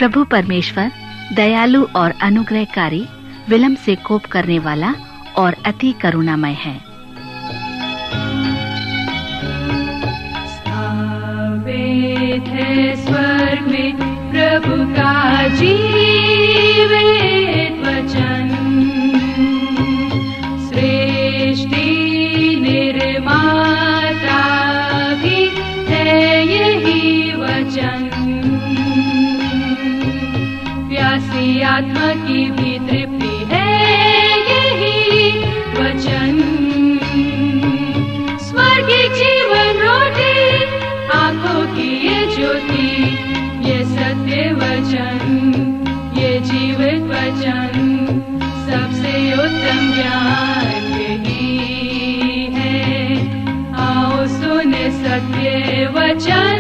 प्रभु परमेश्वर दयालु और अनुग्रहकारी, विलंब से कोप करने वाला और अति करुणामय है। स्थापित है स्वर्ग में प्रभु का जीवित वचन, सृष्टि निर्माता भी है यही वचन, प्यासी आत्मा की भी तृप्ति है यही वचन, स्वर्गीय जीवन रोटी, आंखों की ये ज्योति, ये सत्य वचन, ये जीवित वचन, सबसे उत्तम ज्ञान यही है। आओ सुने सत्य वचन।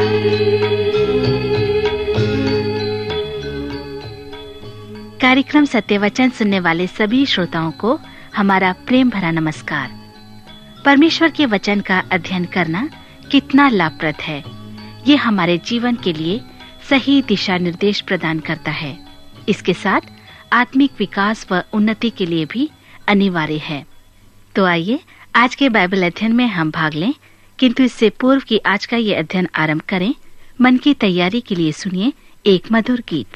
कार्यक्रम सत्य वचन सुनने वाले सभी श्रोताओं को हमारा प्रेम भरा नमस्कार। परमेश्वर के वचन का अध्ययन करना कितना लाभप्रद है। ये हमारे जीवन के लिए सही दिशा निर्देश प्रदान करता है। इसके साथ आत्मिक विकास व उन्नति के लिए भी अनिवार्य है। तो आइए आज के बाइबल अध्ययन में हम भाग लें, किंतु इससे पूर्व कि आज का ये अध्ययन आरंभ करें, मन की तैयारी के लिए सुनिए एक मधुर गीत।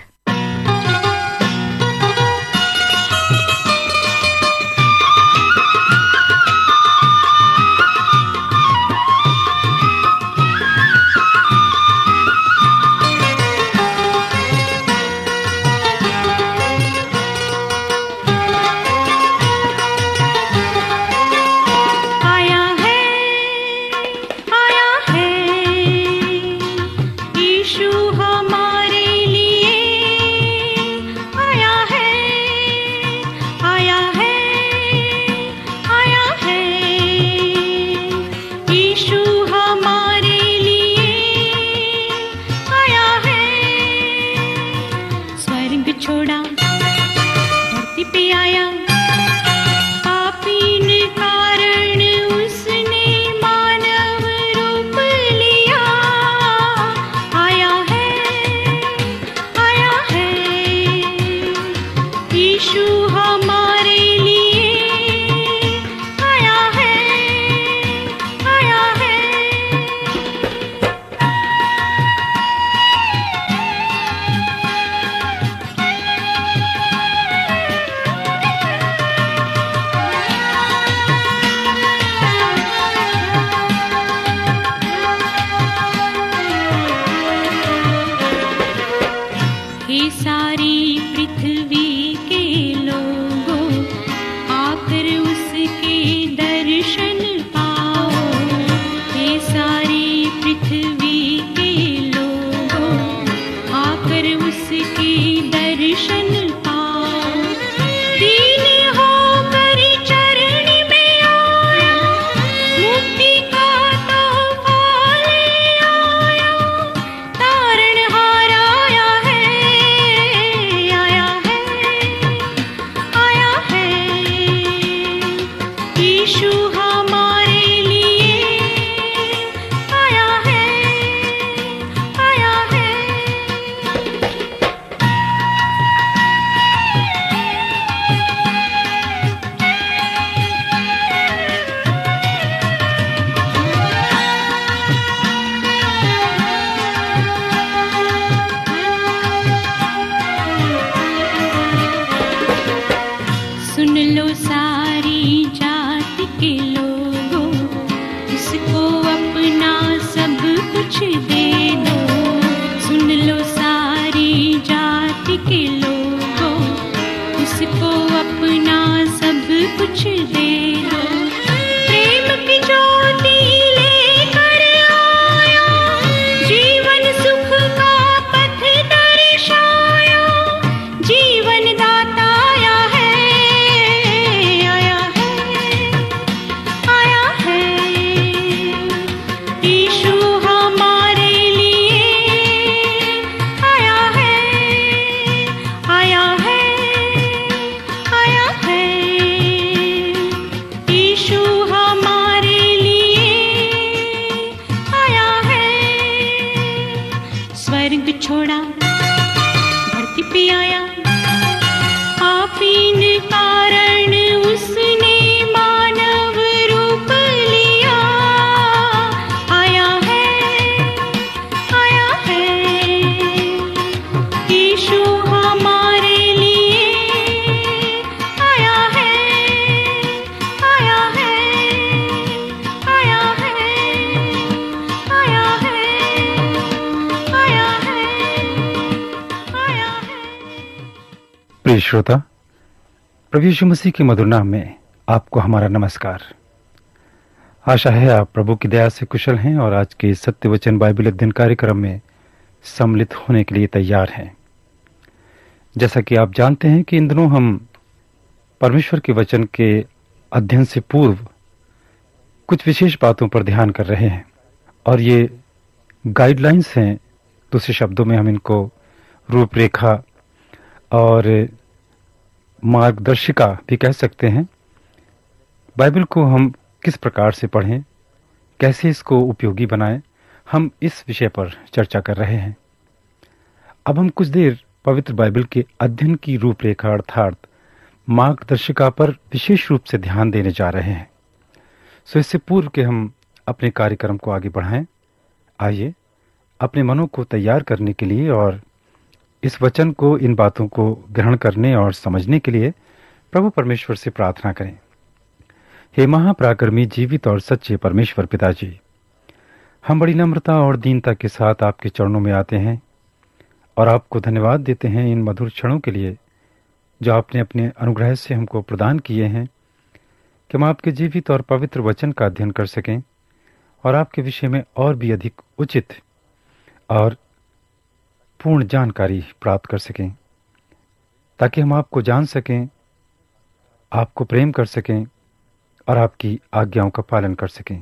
भी आया। आपीन कारण उसने मानव रूप लिया। आया है यीशु हमारे लिए। आया है आया है आया है आया है आया है आया है। प्रिय श्रोता, प्रभु यीशु मसीह के मधुर नाम में आपको हमारा नमस्कार। आशा है आप प्रभु की दया से कुशल हैं और आज के सत्य वचन बाइबल अध्ययन कार्यक्रम में सम्मिलित होने के लिए तैयार हैं। जैसा कि आप जानते हैं कि इन दिनों हम परमेश्वर के वचन के अध्ययन से पूर्व कुछ विशेष बातों पर ध्यान कर रहे हैं और ये गाइडलाइंस हैं। दूसरे शब्दों में हम इनको रूपरेखा और मार्गदर्शिका भी कह सकते हैं। बाइबल को हम किस प्रकार से पढ़ें, कैसे इसको उपयोगी बनाएं, हम इस विषय पर चर्चा कर रहे हैं। अब हम कुछ देर पवित्र बाइबल के अध्ययन की रूपरेखा अर्थात मार्गदर्शिका पर विशेष रूप से ध्यान देने जा रहे हैं। सो इससे पूर्व के हम अपने कार्यक्रम को आगे बढ़ाएं, आइए अपने मनों को तैयार करने के लिए और इस वचन को, इन बातों को ग्रहण करने और समझने के लिए प्रभु परमेश्वर से प्रार्थना करें। हे महापराक्रमी, जीवित और सच्चे परमेश्वर पिताजी, हम बड़ी नम्रता और दीनता के साथ आपके चरणों में आते हैं और आपको धन्यवाद देते हैं इन मधुर क्षणों के लिए जो आपने अपने अनुग्रह से हमको प्रदान किए हैं कि हम आपके जीवित और पवित्र वचन का अध्ययन कर सकें और आपके विषय में और भी अधिक उचित और पूर्ण जानकारी प्राप्त कर सकें, ताकि हम आपको जान सकें, आपको प्रेम कर सकें और आपकी आज्ञाओं का पालन कर सकें।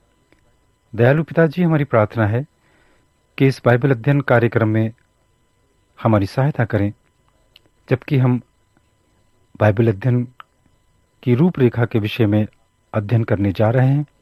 दयालु पिताजी, हमारी प्रार्थना है कि इस बाइबल अध्ययन कार्यक्रम में हमारी सहायता करें, जबकि हम बाइबल अध्ययन की रूपरेखा के विषय में अध्ययन करने जा रहे हैं।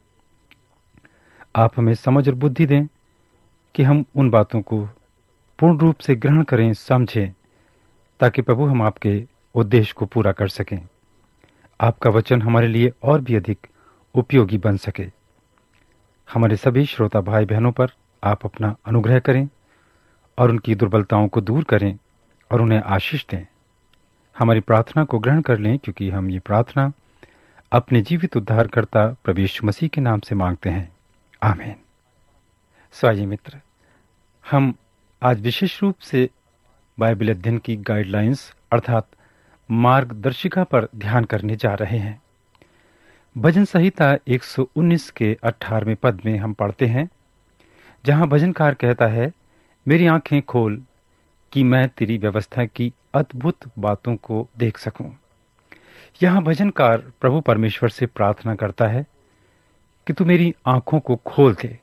आप हमें समझ और बुद्धि दें कि हम उन बातों को पूर्ण रूप से ग्रहण करें, समझें, ताकि प्रभु हम आपके उद्देश्य को पूरा कर सकें, आपका वचन हमारे लिए और भी अधिक उपयोगी बन सके। हमारे सभी श्रोता भाई बहनों पर आप अपना अनुग्रह करें और उनकी दुर्बलताओं को दूर करें और उन्हें आशीष दें। हमारी प्रार्थना को ग्रहण कर लें, क्योंकि हम ये प्रार्थना अपने जीवित उद्धारकर्ता प्रभु यीशु मसीह के नाम से मांगते हैं, आमीन। स्वागत मित्र, हम आज विशेष रूप से बाइबल अध्ययन की गाइडलाइंस अर्थात मार्गदर्शिका पर ध्यान करने जा रहे हैं। भजन संहिता 119 के 18वें पद में हम पढ़ते हैं, जहां भजनकार कहता है, मेरी आंखें खोल कि मैं तेरी व्यवस्था की अद्भुत बातों को देख सकूं। यहां भजनकार प्रभु परमेश्वर से प्रार्थना करता है कि तू मेरी आंखों को खोल दे।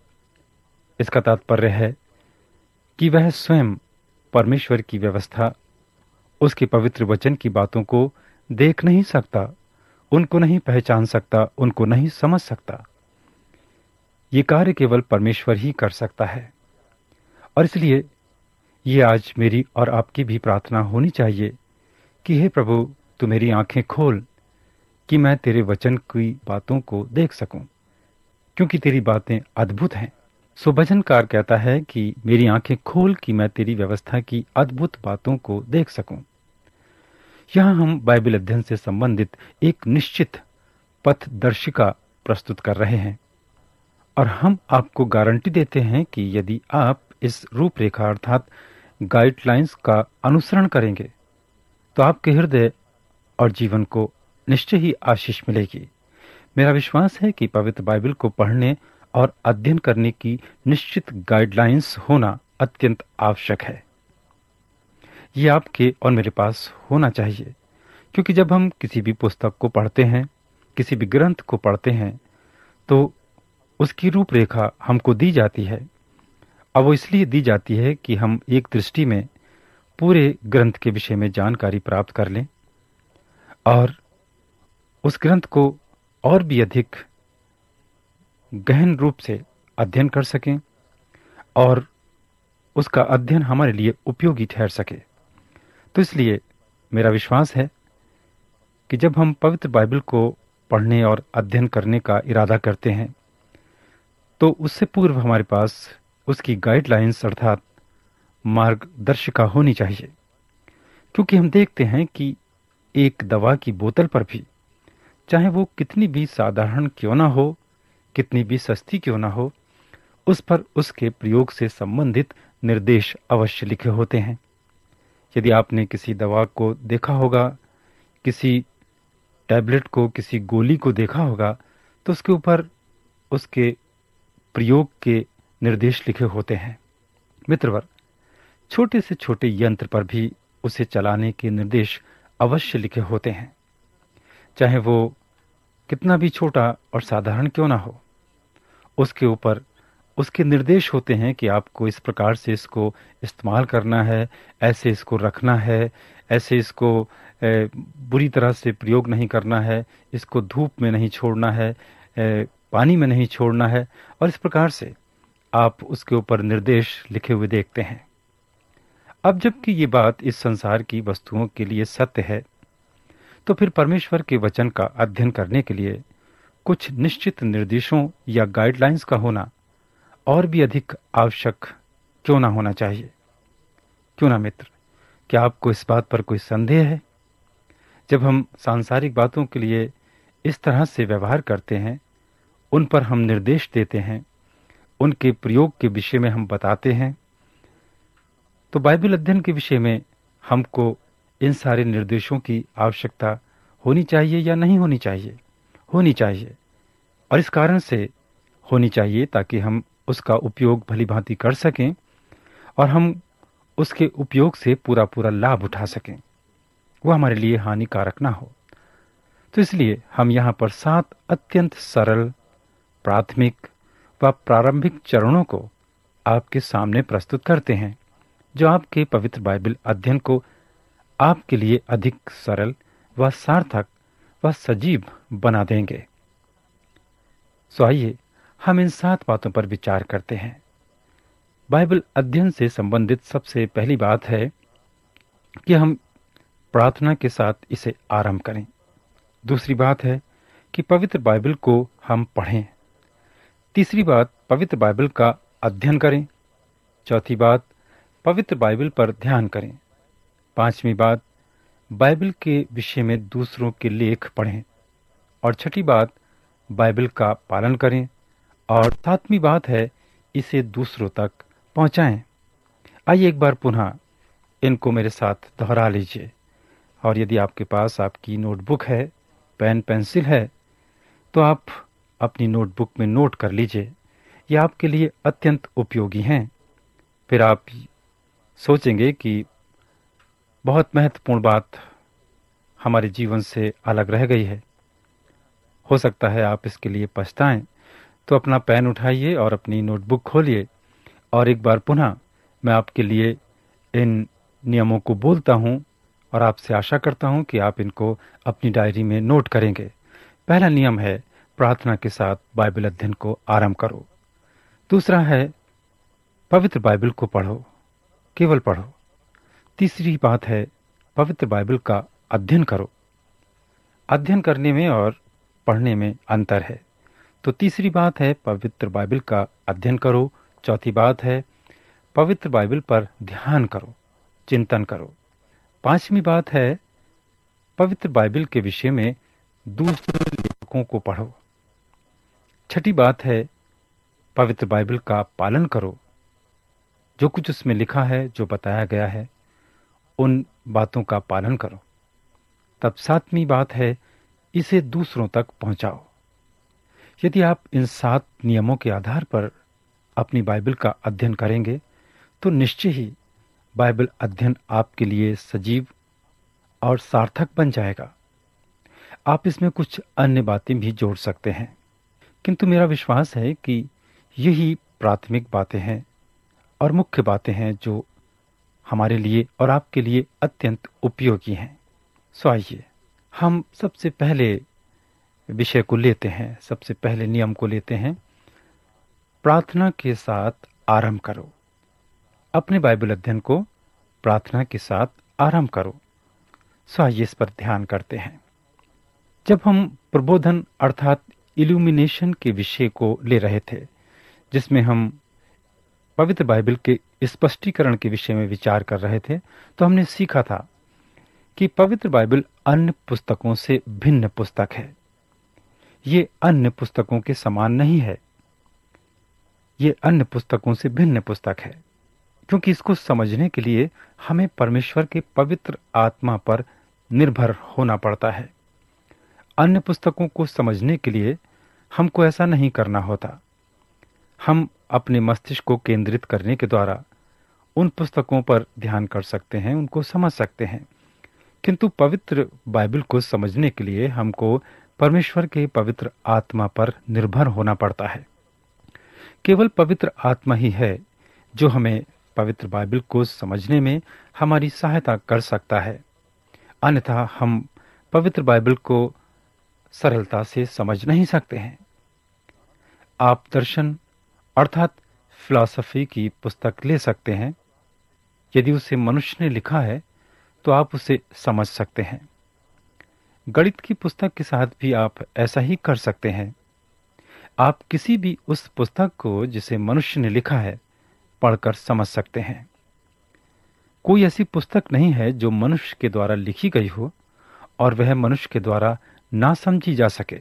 इसका तात्पर्य है कि वह स्वयं परमेश्वर की व्यवस्था, उसके पवित्र वचन की बातों को देख नहीं सकता, उनको नहीं पहचान सकता, उनको नहीं समझ सकता। ये कार्य केवल परमेश्वर ही कर सकता है और इसलिए ये आज मेरी और आपकी भी प्रार्थना होनी चाहिए कि हे प्रभु, तू मेरी आंखें खोल कि मैं तेरे वचन की बातों को देख सकूं, क्योंकि तेरी बातें अद्भुत हैं। सो भजनकार कहता है कि मेरी आंखें खोल कि मैं तेरी व्यवस्था की अद्भुत बातों को देख सकूं। यहां हम बाइबल अध्ययन से संबंधित एक निश्चित पथदर्शिका प्रस्तुत कर रहे हैं और हम आपको गारंटी देते हैं कि यदि आप इस रूपरेखा अर्थात गाइडलाइंस का अनुसरण करेंगे तो आपके हृदय और जीवन को निश्चय ही आशीष मिलेगी। मेरा विश्वास है कि पवित्र बाइबल को पढ़ने और अध्ययन करने की निश्चित गाइडलाइंस होना अत्यंत आवश्यक है। ये आपके और मेरे पास होना चाहिए, क्योंकि जब हम किसी भी पुस्तक को पढ़ते हैं, किसी भी ग्रंथ को पढ़ते हैं, तो उसकी रूपरेखा हमको दी जाती है और वो इसलिए दी जाती है कि हम एक दृष्टि में पूरे ग्रंथ के विषय में जानकारी प्राप्त कर लें और उस ग्रंथ को और भी अधिक गहन रूप से अध्ययन कर सकें और उसका अध्ययन हमारे लिए उपयोगी ठहर सके। तो इसलिए मेरा विश्वास है कि जब हम पवित्र बाइबल को पढ़ने और अध्ययन करने का इरादा करते हैं तो उससे पूर्व हमारे पास उसकी गाइडलाइंस अर्थात मार्गदर्शिका होनी चाहिए, क्योंकि हम देखते हैं कि एक दवा की बोतल पर भी, चाहे वो कितनी भी साधारण क्यों ना हो, कितनी भी सस्ती क्यों ना हो, उस पर उसके प्रयोग से संबंधित निर्देश अवश्य लिखे होते हैं। यदि आपने किसी दवा को देखा होगा, किसी टैबलेट को, किसी गोली को देखा होगा, तो उसके ऊपर उसके प्रयोग के निर्देश लिखे होते हैं। मित्रवर, छोटे से छोटे यंत्र पर भी उसे चलाने के निर्देश अवश्य लिखे होते हैं, चाहे वो कितना भी छोटा और साधारण क्यों ना हो। उसके ऊपर उसके निर्देश होते हैं कि आपको इस प्रकार से इसको इस्तेमाल करना है, ऐसे इसको रखना है, ऐसे इसको बुरी तरह से प्रयोग नहीं करना है, इसको धूप में नहीं छोड़ना है, पानी में नहीं छोड़ना है, और इस प्रकार से आप उसके ऊपर निर्देश लिखे हुए देखते हैं। अब जबकि ये बात इस संसार की वस्तुओं के लिए सत्य है, तो फिर परमेश्वर के वचन का अध्ययन करने के लिए कुछ निश्चित निर्देशों या गाइडलाइंस का होना और भी अधिक आवश्यक क्यों ना होना चाहिए। क्यों ना मित्र, क्या आपको इस बात पर कोई संदेह है? जब हम सांसारिक बातों के लिए इस तरह से व्यवहार करते हैं, उन पर हम निर्देश देते हैं, उनके प्रयोग के विषय में हम बताते हैं, तो बाइबल अध्ययन के विषय में हमको इन सारे निर्देशों की आवश्यकता होनी चाहिए या नहीं होनी चाहिए? होनी चाहिए, और इस कारण से होनी चाहिए ताकि हम उसका उपयोग भली भांति कर सकें और हम उसके उपयोग से पूरा पूरा लाभ उठा सकें, वह हमारे लिए हानिकारक ना हो। तो इसलिए हम यहाँ पर 7 अत्यंत सरल, प्राथमिक व प्रारंभिक चरणों को आपके सामने प्रस्तुत करते हैं, जो आपके पवित्र बाइबल अध्ययन को आपके लिए अधिक सरल व सार्थक व सजीव बना देंगे। सो आइए हम इन 7 बातों पर विचार करते हैं। बाइबल अध्ययन से संबंधित सबसे पहली बात है कि हम प्रार्थना के साथ इसे आरंभ करें। दूसरी बात है कि पवित्र बाइबल को हम पढ़ें। तीसरी बात, पवित्र बाइबल का अध्ययन करें। चौथी बात, पवित्र बाइबल पर ध्यान करें। पांचवी बात, बाइबल के विषय में दूसरों के लेख पढ़ें। और छठी बात, बाइबल का पालन करें। और सातवीं बात है, इसे दूसरों तक पहुंचाएं। आइए एक बार पुनः इनको मेरे साथ दोहरा लीजिए। और यदि आपके पास आपकी नोटबुक है, पेन पेंसिल है, तो आप अपनी नोटबुक में नोट कर लीजिए। ये आपके लिए अत्यंत उपयोगी हैं। फिर आप सोचेंगे कि बहुत महत्वपूर्ण बात हमारे जीवन से अलग रह गई है। हो सकता है आप इसके लिए पछताएं। तो अपना पेन उठाइए और अपनी नोटबुक खोलिए और एक बार पुनः मैं आपके लिए इन नियमों को बोलता हूं और आपसे आशा करता हूं कि आप इनको अपनी डायरी में नोट करेंगे। पहला नियम है, प्रार्थना के साथ बाइबल अध्ययन को आरंभ करो। दूसरा है, पवित्र बाइबल को पढ़ो, केवल पढ़ो। तीसरी बात है, पवित्र बाइबल का अध्ययन करो। अध्ययन करने में और पढ़ने में अंतर है। तो तीसरी बात है, पवित्र बाइबल का अध्ययन करो। चौथी बात है, पवित्र बाइबल पर ध्यान करो, चिंतन करो। पांचवी बात है, पवित्र बाइबल के विषय में दूसरे लेखकों को पढ़ो। छठी बात है, पवित्र बाइबल का पालन करो। जो कुछ उसमें लिखा है, जो बताया गया है, उन बातों का पालन करो। तब सातवीं बात है, इसे दूसरों तक पहुंचाओ। यदि आप इन 7 नियमों के आधार पर अपनी बाइबल का अध्ययन करेंगे, तो निश्चय ही बाइबल अध्ययन आपके लिए सजीव और सार्थक बन जाएगा। आप इसमें कुछ अन्य बातें भी जोड़ सकते हैं, किंतु मेरा विश्वास है कि यही प्राथमिक बातें हैं और मुख्य बातें हैं जो हमारे लिए और आपके लिए अत्यंत उपयोगी हैं। सो आइए हम सबसे पहले विषय को लेते हैं, सबसे पहले नियम को लेते हैं। प्रार्थना के साथ आरंभ करो। अपने बाइबल अध्ययन को प्रार्थना के साथ आराम करो। सो आइए इस पर ध्यान करते हैं। जब हम प्रबोधन अर्थात इल्यूमिनेशन के विषय को ले रहे थे, जिसमें हम पवित्र बाइबल के स्पष्टीकरण के विषय में विचार कर रहे थे, तो हमने सीखा था कि पवित्र बाइबल अन्य पुस्तकों से भिन्न पुस्तक है। ये अन्य पुस्तकों के समान नहीं है, ये अन्य पुस्तकों से भिन्न पुस्तक है, क्योंकि इसको समझने के लिए हमें परमेश्वर के पवित्र आत्मा पर निर्भर होना पड़ता है। अन्य पुस्तकों को समझने के लिए हमको ऐसा नहीं करना होता। हम अपने मस्तिष्क को केंद्रित करने के द्वारा उन पुस्तकों पर ध्यान कर सकते हैं, उनको समझ सकते हैं, किंतु पवित्र बाइबल को समझने के लिए हमको परमेश्वर के पवित्र आत्मा पर निर्भर होना पड़ता है। केवल पवित्र आत्मा ही है जो हमें पवित्र बाइबल को समझने में हमारी सहायता कर सकता है, अन्यथा हम पवित्र बाइबल को सरलता से समझ नहीं सकते हैं। आप दर्शन अर्थात फिलॉसफी की पुस्तक ले सकते हैं। यदि उसे मनुष्य ने लिखा है तो आप उसे समझ सकते हैं। गणित की पुस्तक के साथ भी आप ऐसा ही कर सकते हैं। आप किसी भी उस पुस्तक को जिसे मनुष्य ने लिखा है पढ़कर समझ सकते हैं। कोई ऐसी पुस्तक नहीं है जो मनुष्य के द्वारा लिखी गई हो और वह मनुष्य के द्वारा ना समझी जा सके।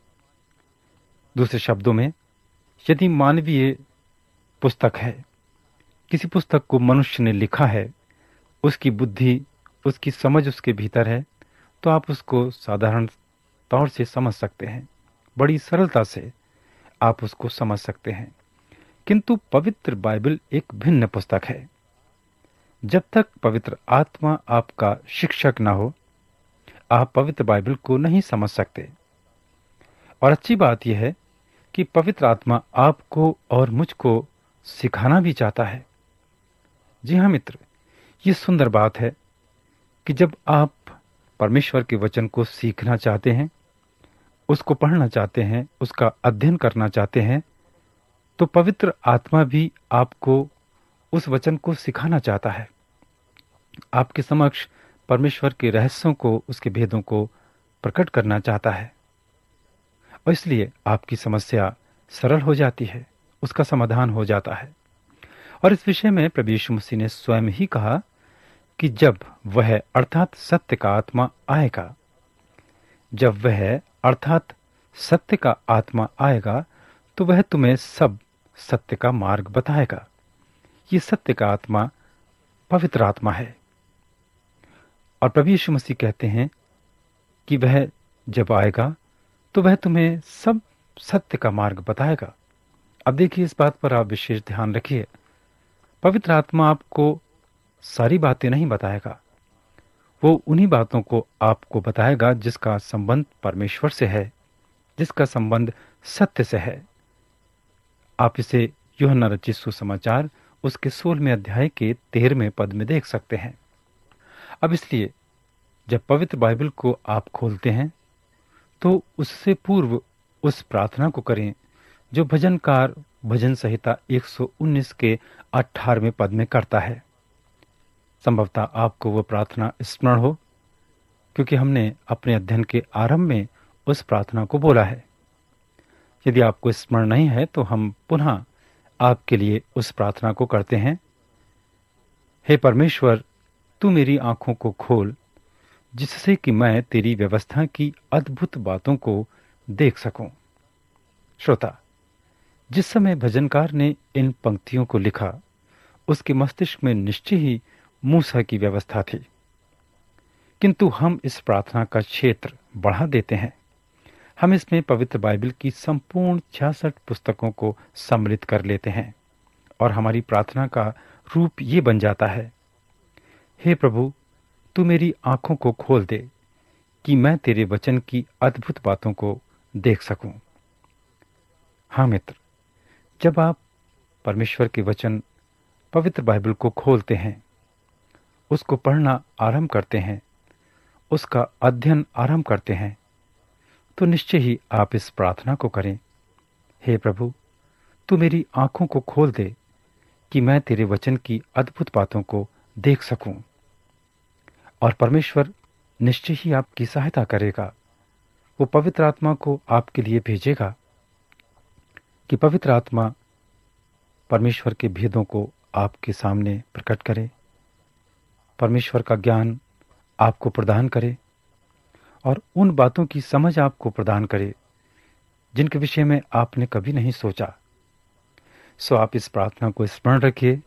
दूसरे शब्दों में, यदि मानवीय पुस्तक है, किसी पुस्तक को मनुष्य ने लिखा है, उसकी बुद्धि, उसकी समझ उसके भीतर है, तो आप उसको साधारण तौर से समझ सकते हैं, बड़ी सरलता से आप उसको समझ सकते हैं। किंतु पवित्र बाइबल एक भिन्न पुस्तक है। जब तक पवित्र आत्मा आपका शिक्षक ना हो, आप पवित्र बाइबल को नहीं समझ सकते। और अच्छी बात यह है कि पवित्र आत्मा आपको और मुझको सिखाना भी चाहता है। जी हाँ मित्र, ये सुंदर बात है कि जब आप परमेश्वर के वचन को सीखना चाहते हैं, उसको पढ़ना चाहते हैं, उसका अध्ययन करना चाहते हैं, तो पवित्र आत्मा भी आपको उस वचन को सिखाना चाहता है। आपके समक्ष परमेश्वर के रहस्यों को, उसके भेदों को प्रकट करना चाहता है, और इसलिए आपकी समस्या सरल हो जाती है, उसका समाधान हो जाता है। और इस विषय में प्रभु यीशु मसीह ने स्वयं ही कहा कि जब वह अर्थात सत्य का आत्मा आएगा, जब वह अर्थात सत्य का आत्मा आएगा, तो वह तुम्हें सब सत्य का मार्ग बताएगा। ये सत्य का आत्मा पवित्र आत्मा है। और प्रभु यीशु मसीह कहते हैं कि वह जब आएगा तो वह तुम्हें सब सत्य का मार्ग बताएगा। अब देखिए, इस बात पर आप विशेष ध्यान रखिए। पवित्र आत्मा आपको सारी बातें नहीं बताएगा, वो उन्हीं बातों को आपको बताएगा जिसका संबंध परमेश्वर से है, जिसका संबंध सत्य से है। आप इसे यूहन्ना रचित सुसमाचार उसके 16वें अध्याय के 13वें पद में देख सकते हैं। अब इसलिए जब पवित्र बाइबल को आप खोलते हैं तो उससे पूर्व उस प्रार्थना को करें जो भजनकार भजन संहिता 119 के 18वें पद में करता है। संभवतः आपको वो प्रार्थना स्मरण हो, क्योंकि हमने अपने अध्ययन के आरंभ में उस प्रार्थना को बोला है। यदि आपको स्मरण नहीं है तो हम पुनः आपके लिए उस प्रार्थना को करते हैं। हे परमेश्वर, तू मेरी आंखों को खोल, जिससे कि मैं तेरी व्यवस्था की अद्भुत बातों को देख सकूं। श्रोता, जिस समय भजनकार ने इन पंक्तियों को लिखा, उसके मस्तिष्क में निश्चय ही मूसा की व्यवस्था थी, किंतु हम इस प्रार्थना का क्षेत्र बढ़ा देते हैं। हम इसमें पवित्र बाइबल की संपूर्ण 66 पुस्तकों को सम्मिलित कर लेते हैं और हमारी प्रार्थना का रूप ये बन जाता है, हे प्रभु, तू मेरी आंखों को खोल दे कि मैं तेरे वचन की अद्भुत बातों को देख सकूं। हाँ मित्र, जब आप परमेश्वर के वचन पवित्र बाइबल को खोलते हैं, उसको पढ़ना आरंभ करते हैं, उसका अध्ययन आरंभ करते हैं, तो निश्चय ही आप इस प्रार्थना को करें, हे प्रभु, तू मेरी आंखों को खोल दे कि मैं तेरे वचन की अद्भुत बातों को देख सकूं। और परमेश्वर निश्चय ही आपकी सहायता करेगा। वो पवित्र आत्मा को आपके लिए भेजेगा कि पवित्र आत्मा परमेश्वर के भेदों को आपके सामने प्रकट करे, परमेश्वर का ज्ञान आपको प्रदान करे और उन बातों की समझ आपको प्रदान करे जिनके विषय में आपने कभी नहीं सोचा। सो आप इस प्रार्थना को स्मरण रखिए,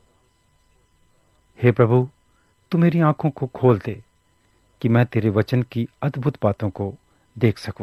हे प्रभु, तू मेरी आंखों को खोल दे कि मैं तेरे वचन की अद्भुत बातों को देख सकूं।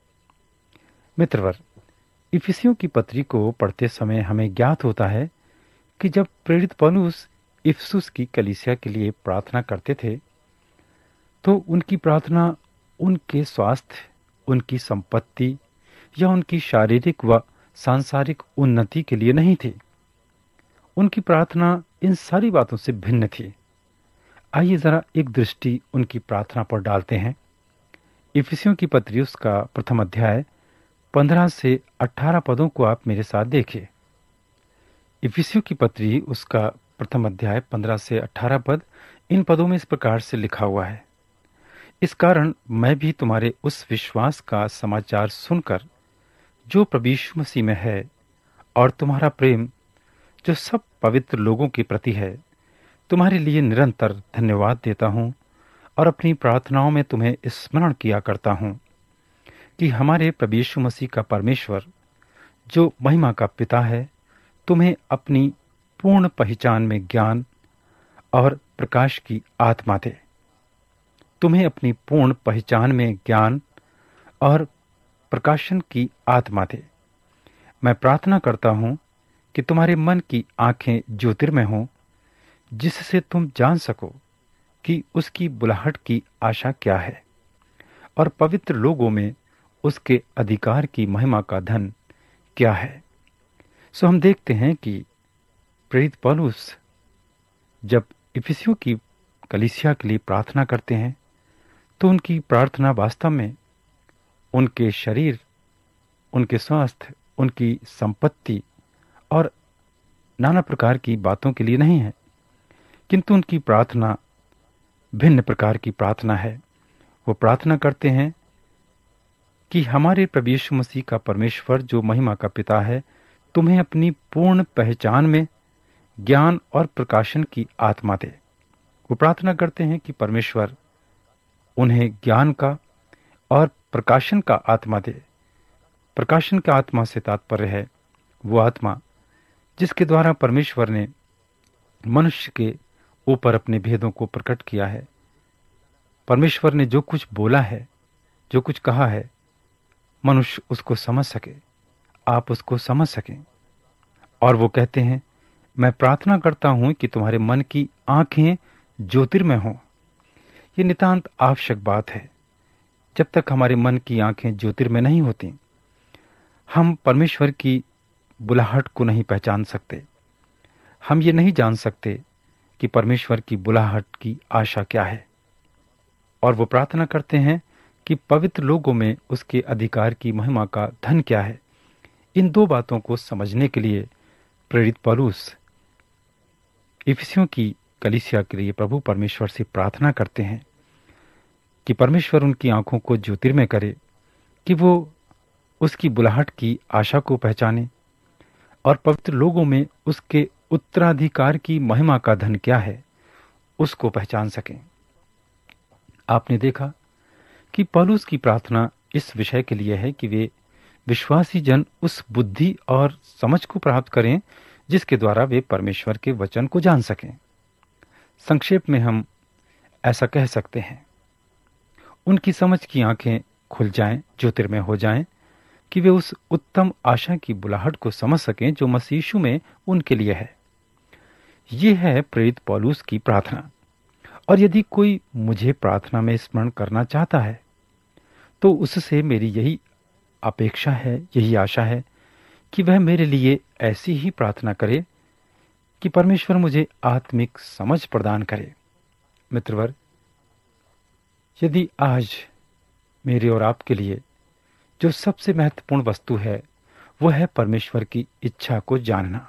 मित्रवर, इफिसियों की पत्री को पढ़ते समय हमें ज्ञात होता है कि जब प्रेरित पौलुस इफिसुस की कलीसिया के लिए प्रार्थना करते थे तो उनकी प्रार्थना उनके स्वास्थ्य, उनकी संपत्ति या उनकी शारीरिक व सांसारिक उन्नति के लिए नहीं थी। उनकी प्रार्थना इन सारी बातों से भिन्न थी। आइए जरा एक दृष्टि उनकी प्रार्थना पर डालते हैं। इफिसियों की पत्री उसका प्रथम अध्याय 15 से 18 पदों को आप मेरे साथ देखिए। इफिसियों की पत्री उसका प्रथम अध्याय 15 से 18 पद, इन पदों में इस प्रकार से लिखा हुआ है। इस कारण मैं भी तुम्हारे उस विश्वास का समाचार सुनकर जो प्रभु यीशु मसीह में है और तुम्हारा प्रेम जो सब पवित्र लोगों के प्रति है, तुम्हारे लिए निरंतर धन्यवाद देता हूं और अपनी प्रार्थनाओं में तुम्हें स्मरण किया करता हूं कि हमारे प्रभु यीशु मसीह का परमेश्वर जो महिमा का पिता है, तुम्हें अपनी पूर्ण पहचान में ज्ञान और प्रकाश की आत्मा दे। तुम्हें अपनी पूर्ण पहचान में ज्ञान और प्रकाशन की आत्मा दे। मैं प्रार्थना करता हूं कि तुम्हारे मन की आंखें ज्योतिर्मय हों, जिससे तुम जान सको कि उसकी बुलाहट की आशा क्या है और पवित्र लोगों में उसके अधिकार की महिमा का धन क्या है। सो हम देखते हैं कि प्रेरित पौलुस जब इफिसियों की कलीसिया के लिए प्रार्थना करते हैं तो उनकी प्रार्थना वास्तव में उनके शरीर, उनके स्वास्थ्य, उनकी संपत्ति और नाना प्रकार की बातों के लिए नहीं है, किंतु उनकी प्रार्थना भिन्न प्रकार की प्रार्थना है। वो प्रार्थना करते हैं कि हमारे प्रभु यीशु मसीह का परमेश्वर जो महिमा का पिता है, तुम्हें अपनी पूर्ण पहचान में ज्ञान और प्रकाशन की आत्मा दे। वो प्रार्थना करते हैं कि परमेश्वर उन्हें ज्ञान का और प्रकाशन का आत्मा दे। प्रकाशन का आत्मा से तात्पर्य है वो आत्मा जिसके द्वारा परमेश्वर ने मनुष्य के ऊपर अपने भेदों को प्रकट किया है। परमेश्वर ने जो कुछ बोला है, जो कुछ कहा है, मनुष्य उसको समझ सके, आप उसको समझ सकें। और वो कहते हैं, मैं प्रार्थना करता हूं कि तुम्हारे मन की आंखें ज्योतिर्मय हों। ये नितांत आवश्यक बात है। जब तक हमारे मन की आंखें ज्योतिर्मय नहीं होती, हम परमेश्वर की बुलाहट को नहीं पहचान सकते। हम ये नहीं जान सकते कि परमेश्वर की बुलाहट की आशा क्या है। और वो प्रार्थना करते हैं कि पवित्र लोगों में उसके अधिकार की महिमा का धन क्या है। इन दो बातों को समझने के लिए प्रेरित पौलुस इफिसियों की कलीसिया के लिए प्रभु परमेश्वर से प्रार्थना करते हैं कि परमेश्वर उनकी आंखों को ज्योतिर्मय करे, कि वो उसकी बुलाहट की आशा को पहचाने और पवित्र लोगों में उसके उत्तराधिकार की महिमा का धन क्या है उसको पहचान सकें। आपने देखा कि पौलुस की प्रार्थना इस विषय के लिए है कि वे विश्वासी जन उस बुद्धि और समझ को प्राप्त करें जिसके द्वारा वे परमेश्वर के वचन को जान सकें। संक्षेप में हम ऐसा कह सकते हैं, उनकी समझ की आंखें खुल जाएं, ज्योतिर्मय हो जाएं, कि वे उस उत्तम आशा की बुलाहट को समझ सकें जो मसीह यीशु में उनके लिए है। ये है प्रेरित पौलुस की प्रार्थना। और यदि कोई मुझे प्रार्थना में स्मरण करना चाहता है तो उससे मेरी यही अपेक्षा है, यही आशा है कि वह मेरे लिए ऐसी ही प्रार्थना करे कि परमेश्वर मुझे आत्मिक समझ प्रदान करे। मित्रवर, यदि आज मेरे और आपके लिए जो सबसे महत्वपूर्ण वस्तु है वो है परमेश्वर की इच्छा को जानना,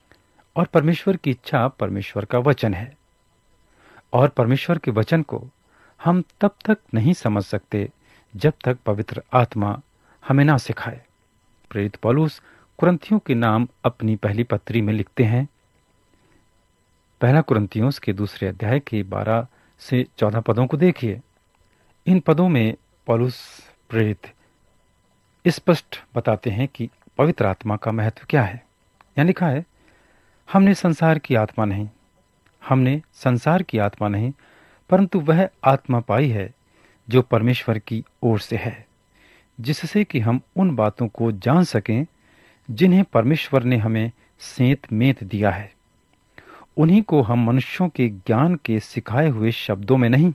और परमेश्वर की इच्छा परमेश्वर का वचन है, और परमेश्वर के वचन को हम तब तक नहीं समझ सकते जब तक पवित्र आत्मा हमें ना सिखाए। प्रेरित पौलुस कुरिन्थियों के नाम अपनी पहली पत्री में लिखते हैं। पहला कुरिन्थियों के 2 अध्याय के 12 से 14 पदों को देखिए। इन पदों में पौलुस प्रेरित स्पष्ट बताते हैं कि पवित्र आत्मा का महत्व क्या है। यहाँ लिखा है, हमने संसार की आत्मा नहीं, परंतु वह आत्मा पाई है जो परमेश्वर की ओर से है, जिससे कि हम उन बातों को जान सकें जिन्हें परमेश्वर ने हमें सेंत मेंत दिया है। उन्हीं को हम मनुष्यों के ज्ञान के सिखाए हुए शब्दों में नहीं,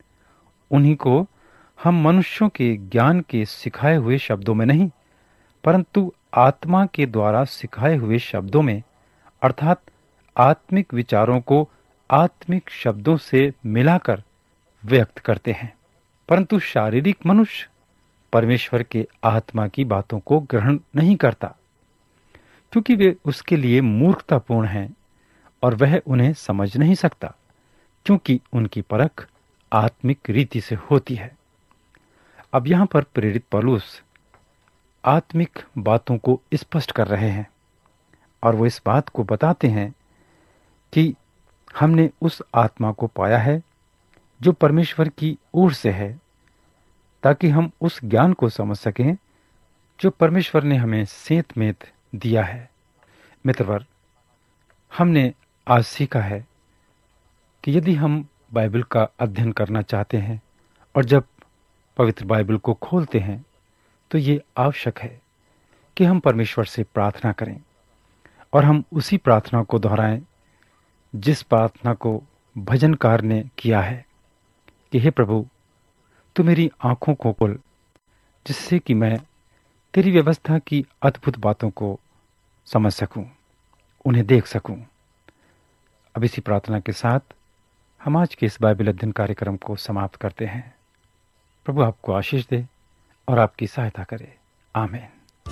परंतु आत्मा के द्वारा सिखाए हुए शब्दों में, अर्थात आत्मिक विचारों को आत्मिक शब्दों से मिलाकर व्यक्त करते हैं। परंतु शारीरिक मनुष्य परमेश्वर के आत्मा की बातों को ग्रहण नहीं करता, क्योंकि वे उसके लिए मूर्खतापूर्ण हैं और वह उन्हें समझ नहीं सकता, क्योंकि उनकी परख आत्मिक रीति से होती है। अब यहां पर प्रेरित पौलुस आत्मिक बातों को स्पष्ट कर रहे हैं और वो इस बात को बताते हैं कि हमने उस आत्मा को पाया है जो परमेश्वर की ओर से है, ताकि हम उस ज्ञान को समझ सकें जो परमेश्वर ने हमें सेंत मेंत दिया है। मित्रवर, हमने आज सीखा है कि यदि हम बाइबल का अध्ययन करना चाहते हैं और जब पवित्र बाइबल को खोलते हैं, तो ये आवश्यक है कि हम परमेश्वर से प्रार्थना करें और हम उसी प्रार्थना को दोहराएं जिस प्रार्थना को भजनकार ने किया है कि हे प्रभु, तू मेरी आंखों को खोल, जिससे कि मैं तेरी व्यवस्था की अद्भुत बातों को समझ सकूं, उन्हें देख सकूं। अब इसी प्रार्थना के साथ हम आज के इस बाइबल अध्ययन कार्यक्रम को समाप्त करते हैं। प्रभु आपको आशीष दे और आपकी सहायता करे। आमीन।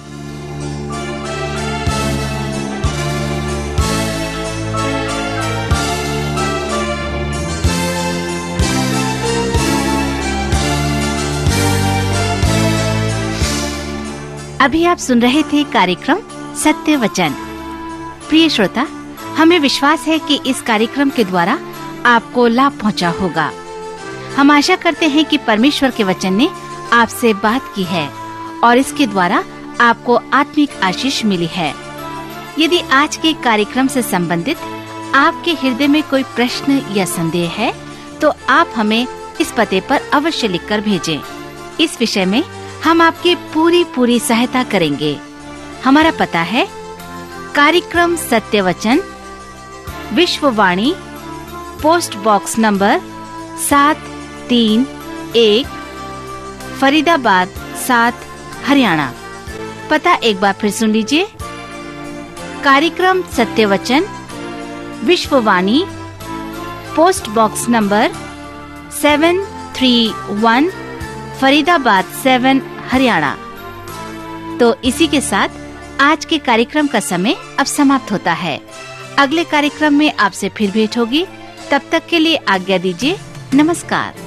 अभी आप सुन रहे थे कार्यक्रम सत्य वचन। प्रिय श्रोता, हमें विश्वास है कि इस कार्यक्रम के द्वारा आपको लाभ पहुंचा होगा। हम आशा करते हैं कि परमेश्वर के वचन ने आपसे बात की है और इसके द्वारा आपको आत्मिक आशीष मिली है। यदि आज के कार्यक्रम से संबंधित आपके हृदय में कोई प्रश्न या संदेह है, तो आप हमें इस पते पर अवश्य लिखकर भेजें। इस विषय में हम आपकी पूरी सहायता करेंगे। हमारा पता है कार्यक्रम Satya Vachan, Vishwavani, post box number 731, Faridabad 7, Haryana. पता एक बार फिर सुन लीजिए। कार्यक्रम Satya Vachan, Vishwavani, post box number 731, Faridabad 7, Haryana. तो इसी के साथ आज के कार्यक्रम का समय अब समाप्त होता है। अगले कार्यक्रम में आपसे फिर भेंट होगी। तब तक के लिए आज्ञा दीजिए। नमस्कार।